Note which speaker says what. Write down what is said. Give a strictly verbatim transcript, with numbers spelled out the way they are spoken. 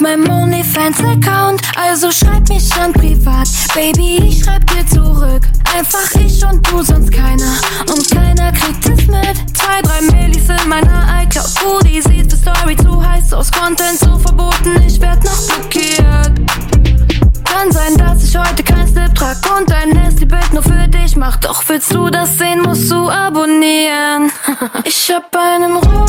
Speaker 1: meinem OnlyFans-Account, also schreib mich an privat. Baby, ich schreib dir zurück. Einfach ich und du, sonst keiner. Und keiner kriegt es mit. Zwei, drei Millis in meiner iCloud. Booty sieht für Story zu heiß aus. Content so verboten, ich werd noch blockiert. Kann sein, dass ich heute kein Slip trag und ein Nasty-Bild nur für dich mach. Doch willst du das sehen, musst du abonnieren. Ich hab einen Ruhe.